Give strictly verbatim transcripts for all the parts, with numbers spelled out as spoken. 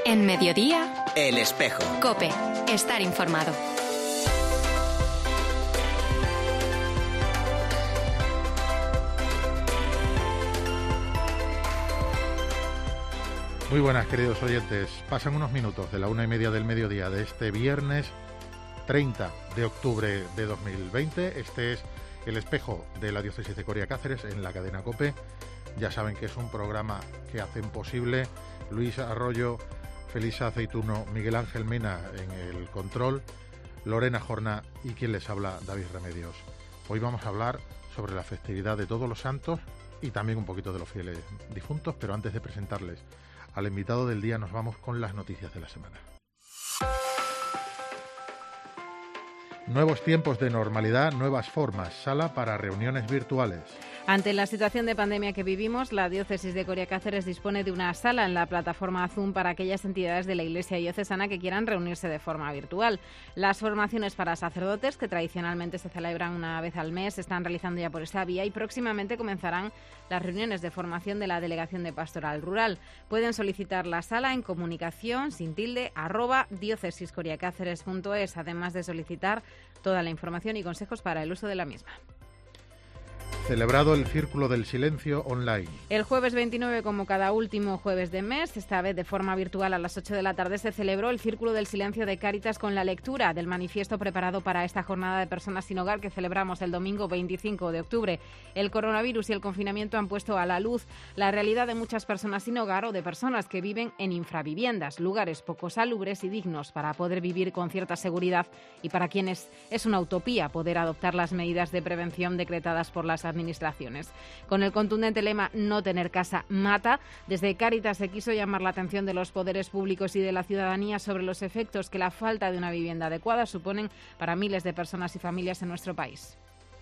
En Mediodía, El Espejo. COPE. Estar informado. Muy buenas, queridos oyentes. Pasan unos minutos de la una y media del mediodía de este viernes treinta de octubre de dos mil veinte. Este es El Espejo de la Diócesis de Coria Cáceres en la cadena COPE. Ya saben que es un programa que hacen posible Luis Arroyo, Felisa Aceituno, Miguel Ángel Mena en el control, Lorena Jorna y quien les habla, David Remedios. Hoy vamos a hablar sobre la festividad de Todos los Santos y también un poquito de los fieles difuntos, pero antes de presentarles al invitado del día nos vamos con las noticias de la semana. Nuevos tiempos de normalidad, nuevas formas, sala para reuniones virtuales. Ante la situación de pandemia que vivimos, la Diócesis de Coria Cáceres dispone de una sala en la plataforma Zoom para aquellas entidades de la Iglesia diocesana que quieran reunirse de forma virtual. Las formaciones para sacerdotes, que tradicionalmente se celebran una vez al mes, se están realizando ya por esta vía y próximamente comenzarán las reuniones de formación de la Delegación de Pastoral Rural. Pueden solicitar la sala en comunicación sin tilde arroba diócesiscoriacáceres punto es, además de solicitar toda la información y consejos para el uso de la misma. Celebrado el Círculo del Silencio online. El jueves veintinueve, como cada último jueves de mes, esta vez de forma virtual a las ocho de la tarde, se celebró el Círculo del Silencio de Cáritas con la lectura del manifiesto preparado para esta jornada de personas sin hogar que celebramos el domingo veinticinco de octubre. El coronavirus y el confinamiento han puesto a la luz la realidad de muchas personas sin hogar o de personas que viven en infraviviendas, lugares poco salubres y dignos para poder vivir con cierta seguridad y para quienes es una utopía poder adoptar las medidas de prevención decretadas por las administraciones. administraciones. Con el contundente lema "no tener casa mata", desde Cáritas se quiso llamar la atención de los poderes públicos y de la ciudadanía sobre los efectos que la falta de una vivienda adecuada suponen para miles de personas y familias en nuestro país.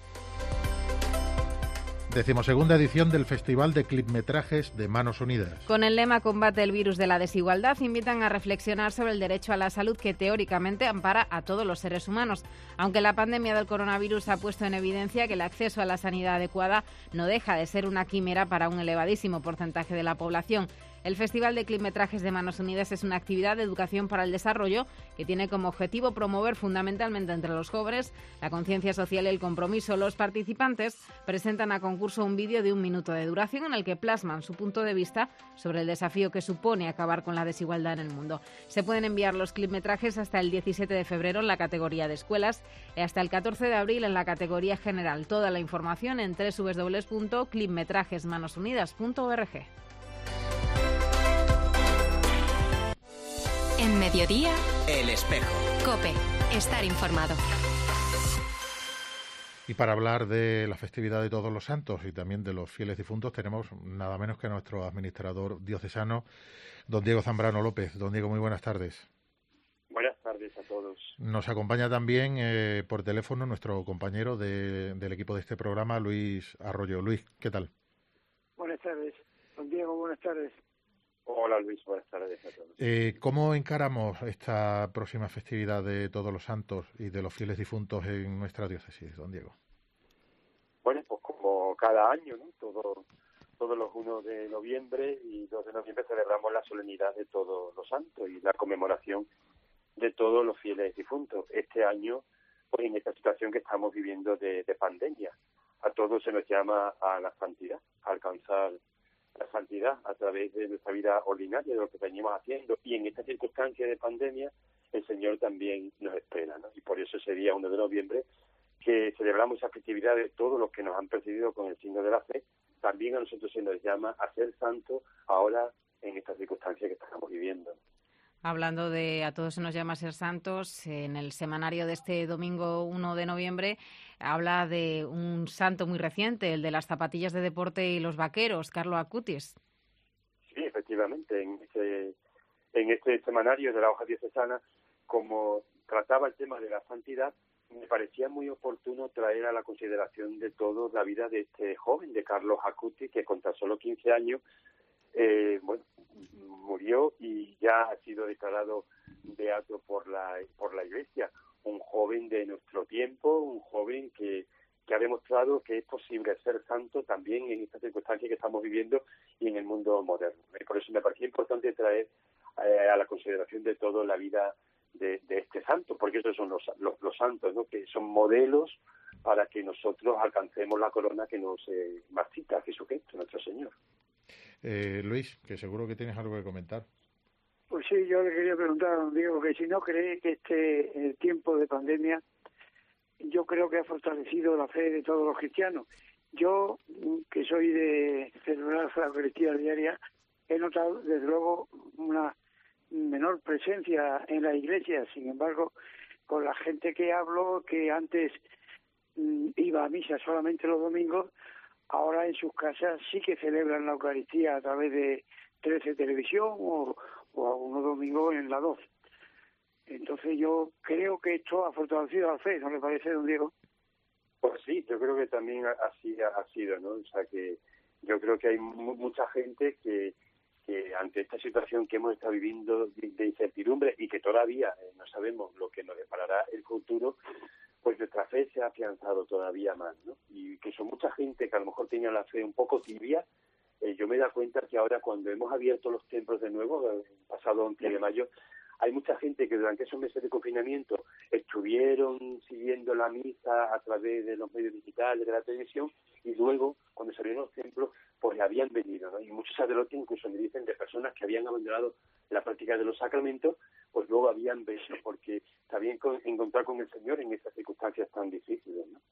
Decimosegunda edición del Festival de Clipmetrajes de Manos Unidas. Con el lema "Combate el virus de la desigualdad", invitan a reflexionar sobre el derecho a la salud que teóricamente ampara a todos los seres humanos. Aunque la pandemia del coronavirus ha puesto en evidencia que el acceso a la sanidad adecuada no deja de ser una quimera para un elevadísimo porcentaje de la población. El Festival de Clipmetrajes de Manos Unidas es una actividad de educación para el desarrollo que tiene como objetivo promover fundamentalmente entre los jóvenes la conciencia social y el compromiso. Los participantes presentan a concurso un vídeo de un minuto de duración en el que plasman su punto de vista sobre el desafío que supone acabar con la desigualdad en el mundo. Se pueden enviar los clipmetrajes hasta el diecisiete de febrero en la categoría de escuelas y hasta el catorce de abril en la categoría general. Toda la información en doble u doble u doble u punto clipmetrajes manos unidas punto org. En Mediodía, El Espejo. COPE. Estar informado. Y para hablar de la festividad de Todos los Santos y también de los fieles difuntos tenemos nada menos que a nuestro administrador diocesano, don Diego Zambrano López. Don Diego, muy buenas tardes. Buenas tardes a todos. Nos acompaña también eh, por teléfono nuestro compañero de, del equipo de este programa, Luis Arroyo. Luis, ¿qué tal? Buenas tardes. Don Diego, buenas tardes. Hola Luis, buenas tardes a todos. Eh, ¿Cómo encaramos esta próxima festividad de Todos los Santos y de los fieles difuntos en nuestra diócesis, don Diego? Bueno, pues como cada año, ¿no? Todo, todos los uno de noviembre y dos de noviembre celebramos la solemnidad de Todos los Santos y la conmemoración de todos los fieles difuntos. Este año, pues en esta situación que estamos viviendo de, de pandemia, a todos se nos llama a la santidad, a alcanzar la santidad a través de nuestra vida ordinaria, de lo que venimos haciendo, y en esta circunstancia de pandemia el Señor también nos espera, ¿no? Y por eso ese día uno de noviembre que celebramos esa festividad de todos los que nos han precedido con el signo de la fe, también a nosotros se nos llama a ser santos ahora en esta circunstancia que estamos viviendo. Hablando de a todos se nos llama a ser santos, en el semanario de este domingo uno de noviembre habla de un santo muy reciente, el de las zapatillas de deporte y los vaqueros, Carlo Acutis. Sí, efectivamente, en este, en este semanario de la hoja diocesana, como trataba el tema de la santidad, me parecía muy oportuno traer a la consideración de todos la vida de este joven, de Carlos Acutis, que con tan solo quince años eh, bueno, murió y ya ha sido declarado beato por la por la Iglesia. Un joven de nuestro tiempo, un joven que, que ha demostrado que es posible ser santo también en esta circunstancia que estamos viviendo y en el mundo moderno. Y por eso me parecía importante traer eh, a la consideración de toda la vida de, de este santo, porque esos son los, los, los santos, ¿no? Que son modelos para que nosotros alcancemos la corona que nos eh, marchita, Jesucristo, nuestro Señor. Eh, Luis, que seguro que tienes algo que comentar. Pues sí, yo le quería preguntar a don Diego que si no cree que este eh, tiempo de pandemia, yo creo que ha fortalecido la fe de todos los cristianos. Yo, que soy de celebrar la Eucaristía diaria, he notado desde luego una menor presencia en la iglesia. Sin embargo, con la gente que hablo, que antes mm, iba a misa solamente los domingos, ahora en sus casas sí que celebran la Eucaristía a través de trece Televisión o, o algunos domingos en la dos. Entonces yo creo que esto ha fortalecido la fe, ¿no le parece, don Diego? Pues sí, yo creo que también así ha sido, ¿no? O sea, que yo creo que hay mu- mucha gente que que ante esta situación que hemos estado viviendo de, de incertidumbre y que todavía eh, no sabemos lo que nos deparará el futuro, pues nuestra fe se ha afianzado todavía más, ¿no? Y que son mucha gente que a lo mejor tenía la fe un poco tibia. Eh, yo me he dado cuenta que ahora cuando hemos abierto los templos de nuevo, el pasado once de mayo, hay mucha gente que durante esos meses de confinamiento estuvieron siguiendo la misa a través de los medios digitales, de la televisión, y luego, cuando se abrieron los templos, pues habían venido, ¿no? Y muchos sacerdotes incluso me dicen de personas que habían abandonado la práctica de los sacramentos, pues luego habían venido, porque está bien con, encontrar con el Señor en esas circunstancias tan difíciles, ¿no?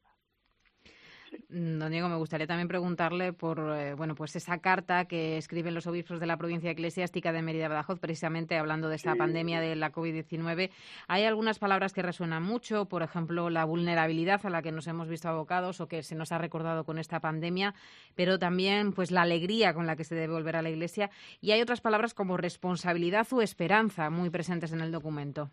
Don Diego, me gustaría también preguntarle por eh, bueno, pues esa carta que escriben los obispos de la provincia eclesiástica de Mérida-Badajoz, precisamente hablando de esta Sí. pandemia de la covid diecinueve. Hay algunas palabras que resuenan mucho, por ejemplo, la vulnerabilidad a la que nos hemos visto abocados o que se nos ha recordado con esta pandemia, pero también pues la alegría con la que se debe volver a la Iglesia. Y hay otras palabras como responsabilidad o esperanza muy presentes en el documento.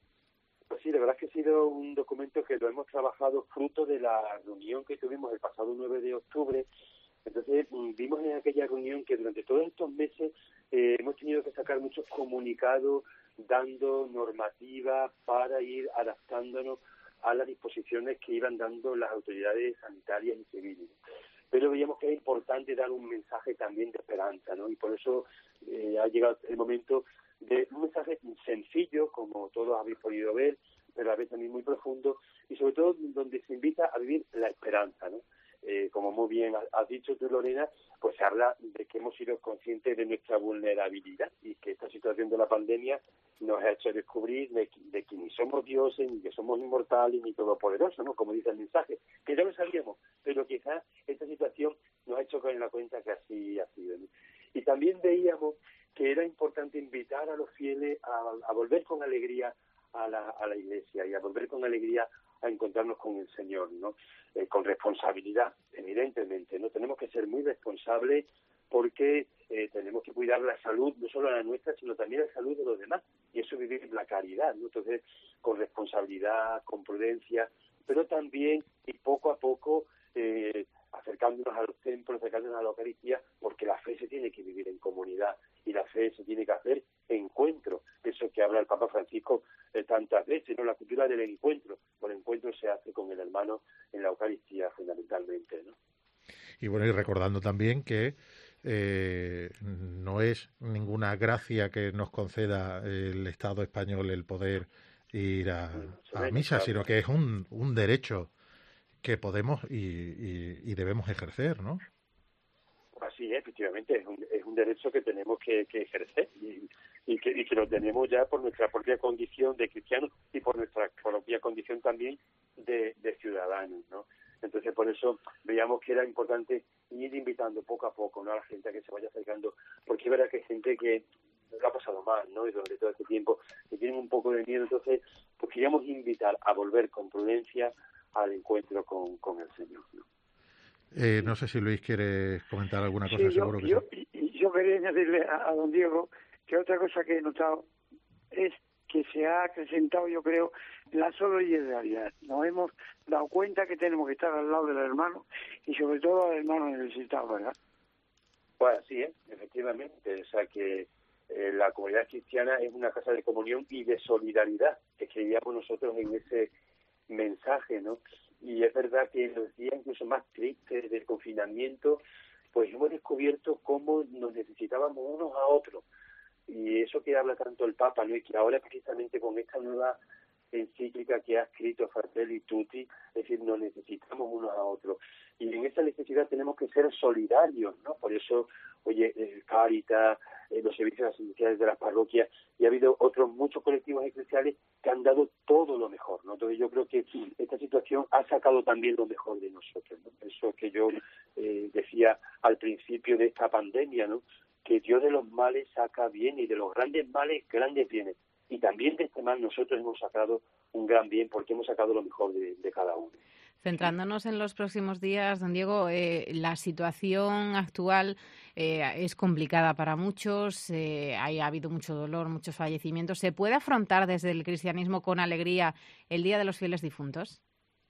Pues sí, la verdad es que ha sido un documento que lo hemos trabajado fruto de la reunión que tuvimos el pasado nueve de octubre. Entonces, vimos en aquella reunión que durante todos estos meses eh, hemos tenido que sacar muchos comunicados dando normativa para ir adaptándonos a las disposiciones que iban dando las autoridades sanitarias y civiles. Pero veíamos que era importante dar un mensaje también de esperanza, ¿no? Y por eso eh, ha llegado el momento de un mensaje sencillo, como todos habéis podido ver, pero a veces también muy profundo, y sobre todo donde se invita a vivir la esperanza, ¿no? Eh, como muy bien has dicho tú, Lorena, pues se habla de que hemos sido conscientes de nuestra vulnerabilidad y que esta situación de la pandemia nos ha hecho descubrir de, de que ni somos dioses, ni que somos inmortales, ni todopoderosos, ¿no? Como dice el mensaje, que ya lo sabíamos, pero quizás esta situación nos ha hecho caer en la cuenta que así ha sido, ¿no? Y también veíamos que era importante invitar a los fieles a, a volver con alegría a la, a la Iglesia y a volver con alegría a encontrarnos con el Señor, ¿no? Eh, con responsabilidad, evidentemente, ¿no? Tenemos que ser muy responsables porque eh, tenemos que cuidar la salud, no solo la nuestra, sino también la salud de los demás, y eso es vivir la caridad, ¿no? Entonces, con responsabilidad, con prudencia, pero también, y poco a poco, eh, acercándonos a los templos, acercándonos a la Eucaristía, porque la fe se tiene que vivir en comunidad y la fe se tiene que hacer encuentro, eso que habla el Papa Francisco eh, tantas veces, ¿no? La cultura del encuentro, el encuentro se hace con el hermano en la Eucaristía fundamentalmente, ¿no? Y bueno, y recordando también que eh, no es ninguna gracia que nos conceda el Estado español el poder ir a, a misa, sino que es un, un derecho que podemos y, y, y debemos ejercer, ¿no? Así es, efectivamente, es un, es un derecho que tenemos que, que ejercer y, y, que, y que lo tenemos ya por nuestra propia condición de cristianos y por nuestra propia condición también de, de ciudadanos, ¿no? Entonces, por eso veíamos que era importante ir invitando poco a poco, ¿no?, a la gente a que se vaya acercando, porque es verdad que hay gente que lo ha pasado mal, ¿no?, y durante todo este tiempo que tienen un poco de miedo. Entonces, pues queríamos invitar a volver con prudencia al encuentro con, con el Señor, ¿no? Eh, no sé si Luis quiere comentar alguna cosa, Sí, yo, seguro que yo, sí. Y, y yo quería añadirle a, a don Diego que otra cosa que he notado es que se ha acrecentado, yo creo, la solidaridad. Nos hemos dado cuenta que tenemos que estar al lado del hermano y sobre todo al hermano necesitado, ¿verdad? Pues así es, efectivamente. O sea que eh, la comunidad cristiana es una casa de comunión y de solidaridad, que creíamos nosotros en ese mensaje, ¿no? Y es verdad que en los días incluso más tristes del confinamiento, pues hemos descubierto cómo nos necesitábamos unos a otros. y eso que habla tanto el Papa, ¿no? Y que ahora precisamente con esta nueva encíclica que ha escrito Fratelli Tutti, es decir, nos necesitamos unos a otros. Y en esa necesidad tenemos que ser solidarios, ¿no? Por eso, oye, el Cáritas, eh, los servicios asistenciales de las parroquias, y ha habido otros muchos colectivos eclesiales que han dado todo lo mejor, ¿no? Entonces yo creo que esta situación ha sacado también lo mejor de nosotros, ¿no? Eso que yo eh, decía al principio de esta pandemia, ¿no? Que Dios de los males saca bien, y de los grandes males, grandes bienes. Y también de este mal nosotros hemos sacado un gran bien, porque hemos sacado lo mejor de, de cada uno. Centrándonos en los próximos días, don Diego, eh, la situación actual eh, es complicada para muchos, eh, hay, ha habido mucho dolor, muchos fallecimientos. ¿Se puede afrontar desde el cristianismo con alegría el Día de los Fieles Difuntos?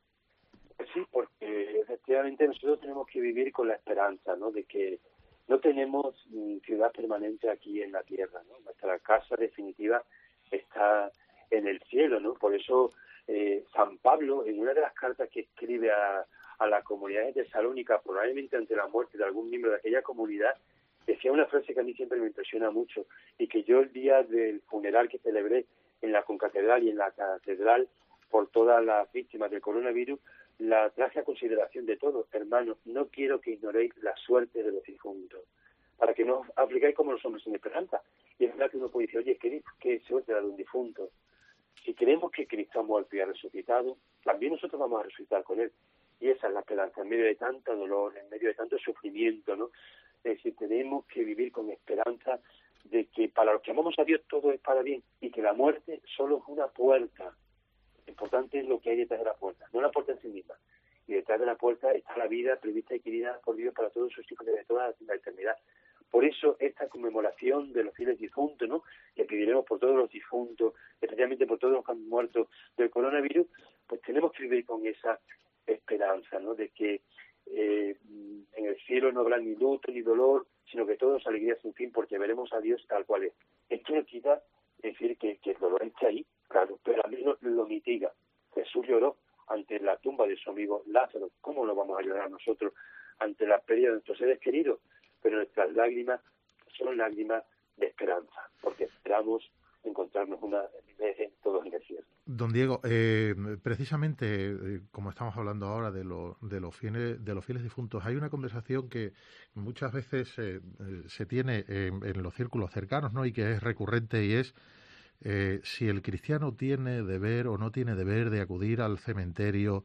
Pues sí, porque efectivamente nosotros tenemos que vivir con la esperanza, ¿no? De que no tenemos ciudad permanente aquí en la tierra, ¿no? Nuestra casa definitiva está en el cielo, ¿no? Por eso eh, San Pablo, en una de las cartas que escribe a, a la comunidad de Tesalónica, probablemente ante la muerte de algún miembro de aquella comunidad, decía una frase que a mí siempre me impresiona mucho, y que yo el día del funeral que celebré en la concatedral y en la catedral por todas las víctimas del coronavirus, la traje a consideración de todos. Hermanos, no quiero que ignoréis la suerte de los difuntos, para que no os aplicáis como los hombres sin esperanza. Y es verdad que uno puede decir, oye, ¿qué, qué suerte la de un difunto? Si creemos que Cristo ha muerto y ha resucitado, también nosotros vamos a resucitar con Él. Y esa es la esperanza, en medio de tanto dolor, en medio de tanto sufrimiento, ¿no? Es decir, tenemos que vivir con esperanza de que para los que amamos a Dios todo es para bien, y que la muerte solo es una puerta. Lo importante es lo que hay detrás de la puerta, no la puerta en sí misma. Y detrás de la puerta está la vida prevista y querida por Dios para todos sus hijos desde toda la eternidad. Por eso esta conmemoración de los fieles difuntos, ¿no? Que pediremos por todos los difuntos, especialmente por todos los que han muerto del coronavirus, pues tenemos que vivir con esa esperanza, ¿no? De que eh, en el cielo no habrá ni luto ni dolor, sino que todo es alegría sin fin, porque veremos a Dios tal cual es. Esto no quita decir que, que el dolor está ahí, claro, pero al menos lo mitiga. Jesús lloró ante la tumba de su amigo Lázaro. ¿Cómo lo vamos a llorar nosotros ante la pérdida de nuestros seres queridos? Pero nuestras lágrimas son lágrimas de esperanza, porque esperamos encontrarnos una vez todos en el cielo. Don Diego, eh, precisamente, eh, como estamos hablando ahora de, lo, de, los fieles, de los fieles difuntos, hay una conversación que muchas veces eh, se tiene en, en los círculos cercanos, ¿no? Y que es recurrente, y es eh, si el cristiano tiene deber o no tiene deber de acudir al cementerio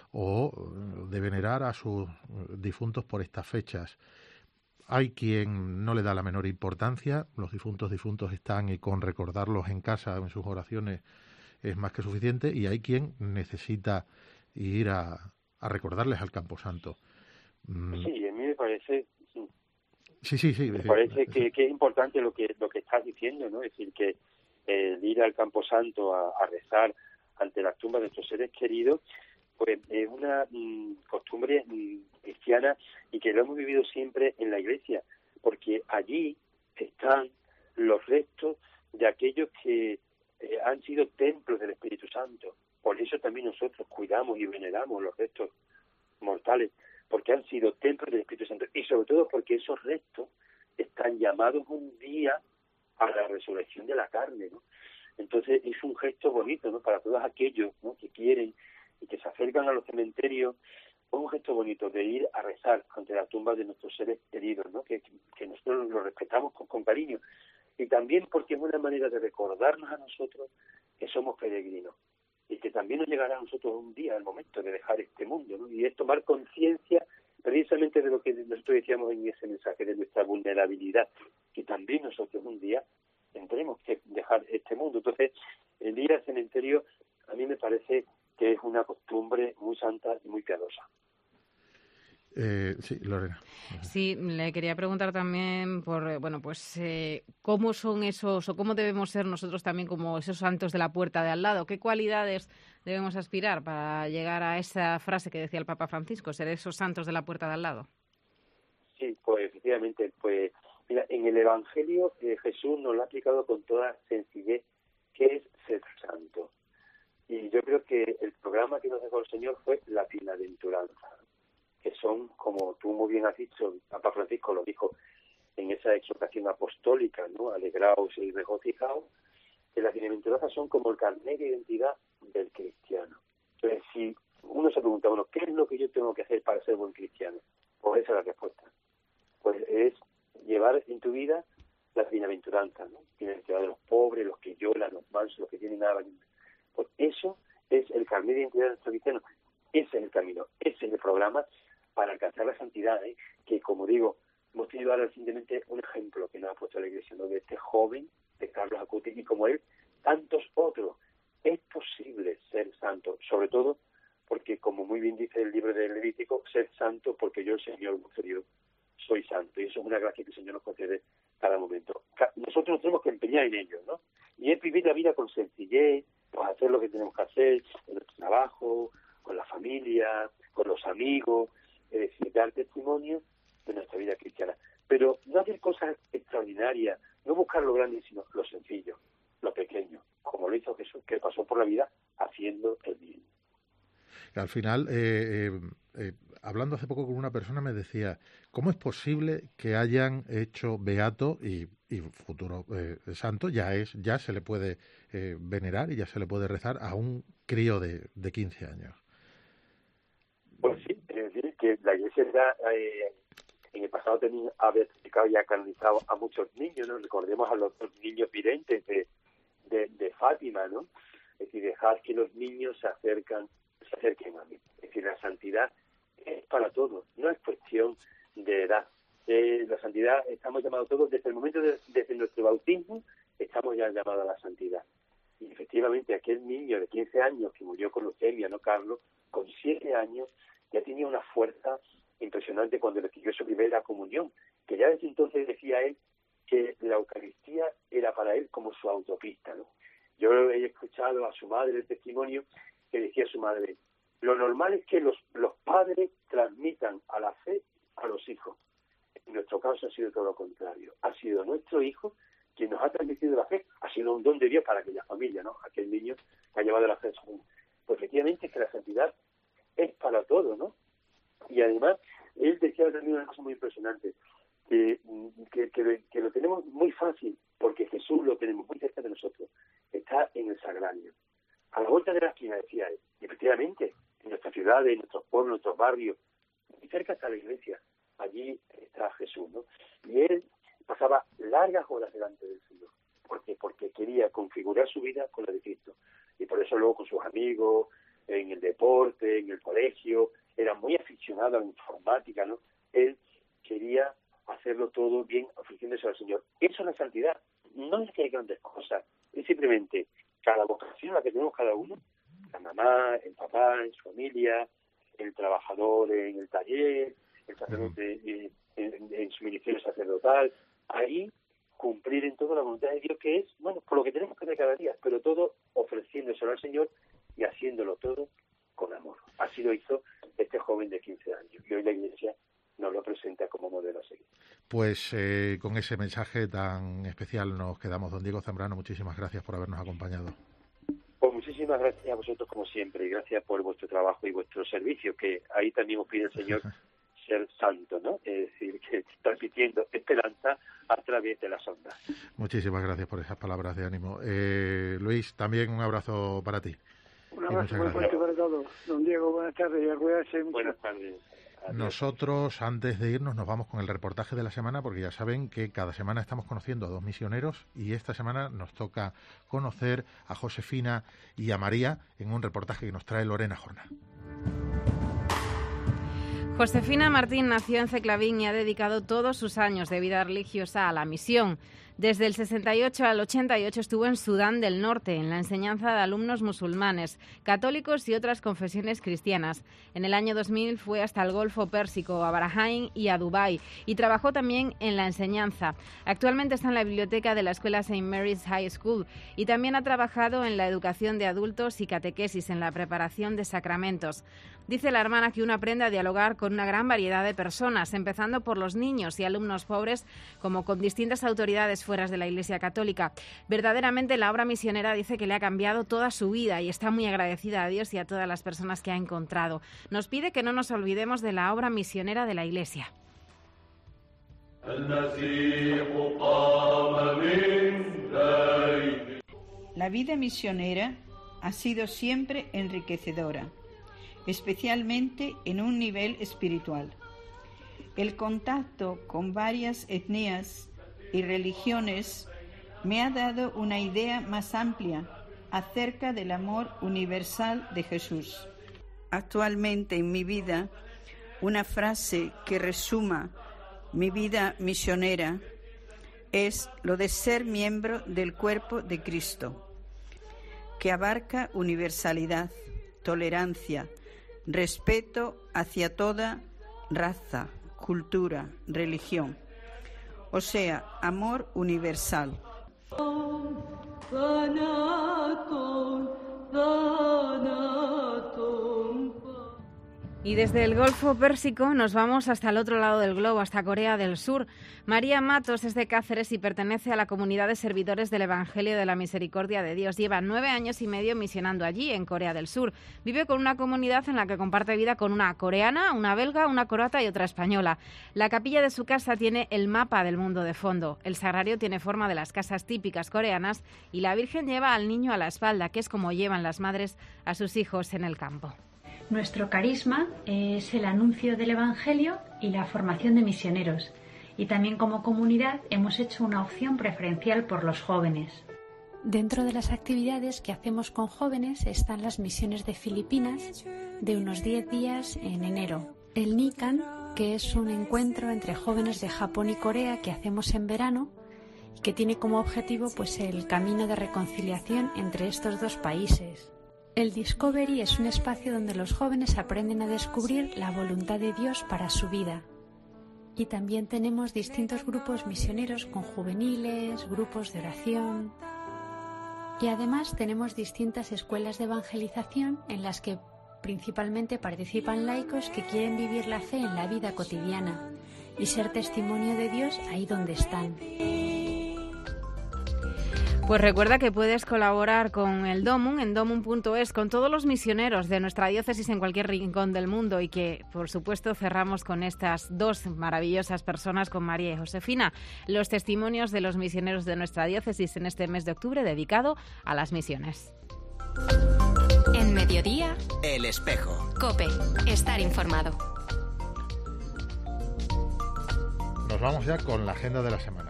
o de venerar a sus difuntos por estas fechas. Hay quien no le da la menor importancia, los difuntos difuntos están y con recordarlos en casa, en sus oraciones, es más que suficiente, y hay quien necesita ir a, a recordarles al Camposanto. Sí, a mí me parece, sí, sí, sí, sí me sí, parece sí. Que, que es importante lo que lo que estás diciendo, ¿no? Es decir, que el ir al Camposanto a, a rezar ante las tumbas de nuestros seres queridos, pues es una mm, costumbre mm, cristiana, y que lo hemos vivido siempre en la Iglesia, porque allí están los restos de aquellos que eh, han sido templos del Espíritu Santo. Por eso también nosotros cuidamos y veneramos los restos mortales, porque han sido templos del Espíritu Santo, y sobre todo porque esos restos están llamados un día a la resurrección de la carne, ¿no? Entonces es un gesto bonito, ¿no? Para todos aquellos, ¿no? Que quieren y que se acercan a los cementerios, es un gesto bonito de ir a rezar ante la tumba de nuestros seres queridos, ¿no? Que, que nosotros los respetamos con, con cariño, y también porque es una manera de recordarnos a nosotros que somos peregrinos, y que también nos llegará a nosotros un día el momento de dejar este mundo, ¿no? Y es tomar conciencia precisamente de lo que nosotros decíamos en ese mensaje, de nuestra vulnerabilidad, que también nosotros un día tendremos que dejar este mundo. Entonces, el ir al cementerio a mí me parece que es una costumbre muy santa y muy piadosa. Eh, sí, Lorena. Sí, le quería preguntar también por, bueno, pues eh, cómo son esos, o cómo debemos ser nosotros también como esos santos de la puerta de al lado. ¿Qué cualidades debemos aspirar para llegar a esa frase que decía el Papa Francisco, ser esos santos de la puerta de al lado? Sí, pues efectivamente, pues mira, en el Evangelio eh, Jesús nos lo ha aplicado con toda sencillez, que es ser santo. Y yo creo que el programa que nos dejó el Señor fue la bienaventuranza, que son, como tú muy bien has dicho, Papa Francisco lo dijo, en esa exhortación apostólica, ¿no? Alegraos y regocijaos, que las bienaventuranzas son como el carnet de identidad del cristiano. Entonces, si uno se pregunta, bueno, ¿qué es lo que yo tengo que hacer para ser buen cristiano? Pues esa es la respuesta. Pues es llevar en tu vida las bienaventuranzas, ¿no? Bienaventuranzas de los pobres, los que lloran, los mansos, los que tienen nada. Pues eso es el carnet de identidad de nuestro cristiano. Ese es el camino, ese es el programa para alcanzar la santidad, ¿eh? Que, como digo, hemos tenido ahora recientemente un ejemplo que nos ha puesto la Iglesia, ¿no? De este joven, de Carlos Acutis, y como él, tantos otros. Es posible ser santo, sobre todo porque, como muy bien dice el libro de Levítico, ser santo porque yo, el Señor vuestro Dios, soy santo. Y eso es una gracia que el Señor nos concede cada momento. Nosotros nos tenemos que empeñar en ello, ¿no? Y es vivir la vida con sencillez, pues hacer lo que tenemos que hacer en nuestro trabajo, con la familia, con los amigos, es decir, dar testimonio de nuestra vida cristiana. Pero no hacer cosas extraordinarias, no buscar lo grande, sino lo sencillo, lo pequeño, como lo hizo Jesús, que pasó por la vida haciendo el bien. Al final, eh, eh, eh, hablando hace poco con una persona, me decía, ¿cómo es posible que hayan hecho beato y, y futuro eh, santo? Ya es, ya se le puede eh, venerar y ya se le puede rezar a un crío de, de quince años. Pues sí, es decir, que la Iglesia ya, eh, en el pasado tenía, ha beatificado y ha canonizado a muchos niños, ¿no? Recordemos a los dos niños videntes de, de, de Fátima, ¿no? Es decir, dejar que los niños se acercan se acerquen a mí. Es decir, la santidad es para todos, no es cuestión de edad. Eh, la santidad estamos llamados todos, desde el momento de desde nuestro bautismo, estamos ya llamados a la santidad. Y efectivamente, aquel niño de quince años que murió con leucemia, ¿no, Carlos? Con siete años ya tenía una fuerza impresionante cuando recibió su primera comunión, que ya desde entonces decía él que la Eucaristía era para él como su autopista, ¿no? Yo he escuchado a su madre el testimonio que decía su madre, lo normal es que los, los padres transmitan a la fe a los hijos. En nuestro caso ha sido todo lo contrario. Ha sido nuestro hijo quien nos ha transmitido la fe, ha sido un don de Dios para aquella familia, ¿no? Aquel niño que ha llevado la fe a su mundo. Pues efectivamente es que la santidad es para todo, ¿no? Y además, él decía también una cosa muy impresionante, que, que, que, que lo tenemos muy fácil, porque Jesús lo tenemos muy cerca de nosotros. Está en el sagrario. A la vuelta de la esquina, decía él. Y efectivamente, en nuestras ciudades, en nuestros pueblos, en nuestros barrios, muy cerca está la iglesia. Allí está Jesús, ¿no? Y él pasaba largas horas delante del Señor. ¿Por qué? Porque quería configurar su vida con la de Cristo. Y por eso luego con sus amigos, en el deporte, en el colegio, era muy aficionado a la informática, ¿no? Él quería hacerlo todo bien, ofreciéndose al Señor. Eso es la santidad. No es que hay grandes cosas. Es simplemente cada vocación la que tenemos cada uno, la mamá, el papá, en su familia, el trabajador en el taller, el sacerdote en, en, en su ministerio sacerdotal, ahí cumplir en todo la voluntad de Dios, que es, bueno, por lo que tenemos que hacer cada día, pero todo ofreciéndoselo al Señor y haciéndolo todo con amor. Así lo hizo este joven de quince años, y hoy la Iglesia nos lo presenta como modelo a seguir. Pues eh, con ese mensaje tan especial nos quedamos. Don Diego Zambrano, muchísimas gracias por habernos acompañado. Pues muchísimas gracias a vosotros como siempre, y gracias por vuestro trabajo y vuestro servicio, que ahí también os pide el Señor ser santo, ¿no? Es decir, que transmitiendo esperanza a través de las ondas. Muchísimas gracias por esas palabras de ánimo. Eh, Luis, también un abrazo para ti. Un abrazo muy fuerte para todos. Don Diego, buenas tardes y a cuidarse mucho. Buenas tardes. Adiós. Nosotros, antes de irnos, nos vamos con el reportaje de la semana, porque ya saben que cada semana estamos conociendo a dos misioneros y esta semana nos toca conocer a Josefina y a María en un reportaje que nos trae Lorena Jorna. Josefina Martín nació en Ceclavín y ha dedicado todos sus años de vida religiosa a la misión. Desde el sesenta y ocho al ochenta y ocho estuvo en Sudán del Norte, en la enseñanza de alumnos musulmanes, católicos y otras confesiones cristianas. En el año dos mil fue hasta el Golfo Pérsico, a Bahrein y a Dubái, y trabajó también en la enseñanza. Actualmente está en la biblioteca de la escuela Saint Mary's High School y también ha trabajado en la educación de adultos y catequesis, en la preparación de sacramentos. Dice la hermana que uno aprende a dialogar con una gran variedad de personas, empezando por los niños y alumnos pobres, como con distintas autoridades fuera de la Iglesia Católica. Verdaderamente la obra misionera dice que le ha cambiado toda su vida y está muy agradecida a Dios y a todas las personas que ha encontrado. Nos pide que no nos olvidemos de la obra misionera de la Iglesia. La vida misionera ha sido siempre enriquecedora, especialmente en un nivel espiritual. El contacto con varias etnias y religiones me ha dado una idea más amplia acerca del amor universal de Jesús. Actualmente en mi vida, una frase que resuma mi vida misionera es lo de ser miembro del cuerpo de Cristo, que abarca universalidad, tolerancia, respeto hacia toda raza, cultura, religión, o sea, amor universal. Y desde el Golfo Pérsico nos vamos hasta el otro lado del globo, hasta Corea del Sur. María Matos es de Cáceres y pertenece a la comunidad de servidores del Evangelio de la Misericordia de Dios. Lleva nueve años y medio misionando allí, en Corea del Sur. Vive con una comunidad en la que comparte vida con una coreana, una belga, una croata y otra española. La capilla de su casa tiene el mapa del mundo de fondo. El sagrario tiene forma de las casas típicas coreanas y la Virgen lleva al niño a la espalda, que es como llevan las madres a sus hijos en el campo. Nuestro carisma es el anuncio del Evangelio y la formación de misioneros. Y también como comunidad hemos hecho una opción preferencial por los jóvenes. Dentro de las actividades que hacemos con jóvenes están las misiones de Filipinas de unos diez días en enero. El Nikan, que es un encuentro entre jóvenes de Japón y Corea que hacemos en verano, que tiene como objetivo pues el camino de reconciliación entre estos dos países. El Discovery es un espacio donde los jóvenes aprenden a descubrir la voluntad de Dios para su vida. Y también tenemos distintos grupos misioneros con juveniles, grupos de oración. Y además tenemos distintas escuelas de evangelización en las que principalmente participan laicos que quieren vivir la fe en la vida cotidiana y ser testimonio de Dios ahí donde están. Pues recuerda que puedes colaborar con el Domum en domum punto es con todos los misioneros de nuestra diócesis en cualquier rincón del mundo y que, por supuesto, cerramos con estas dos maravillosas personas, con María y Josefina, los testimonios de los misioneros de nuestra diócesis en este mes de octubre dedicado a las misiones. En Mediodía, El Espejo. COPE, estar informado. Nos vamos ya con la agenda de la semana.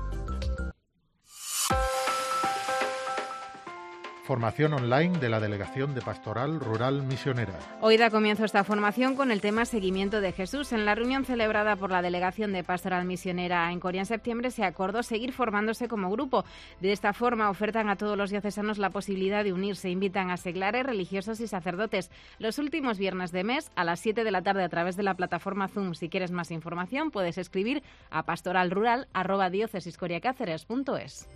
Formación online de la Delegación de Pastoral Rural Misionera. Hoy da comienzo esta formación con el tema Seguimiento de Jesús. En la reunión celebrada por la Delegación de Pastoral Misionera en Coria en septiembre se acordó seguir formándose como grupo. De esta forma ofertan a todos los diocesanos la posibilidad de unirse. Invitan a seglares, religiosos y sacerdotes los últimos viernes de mes a las siete de la tarde a través de la plataforma Zoom. Si quieres más información puedes escribir a pastoralrural arroba diocesiscoriacáceres punto es.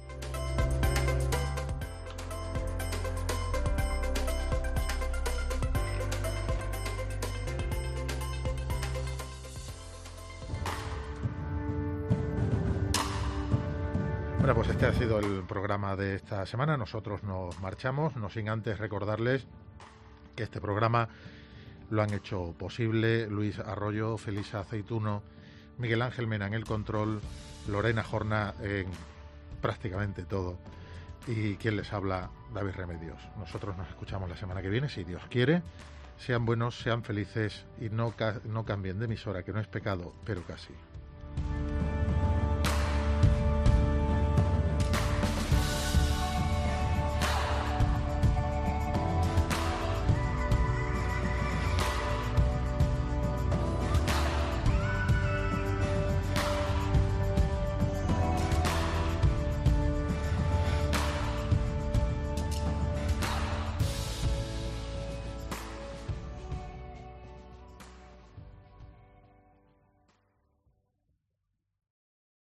Bueno, pues este ha sido el programa de esta semana. Nosotros nos marchamos, no sin antes recordarles que este programa lo han hecho posible Luis Arroyo, Felisa Aceituno, Miguel Ángel Mena en el control, Lorena Jorna en prácticamente todo y quien les habla, David Remedios. Nosotros nos escuchamos la semana que viene, si Dios quiere. Sean buenos, sean felices y no, ca- no cambien de emisora, que no es pecado, pero casi.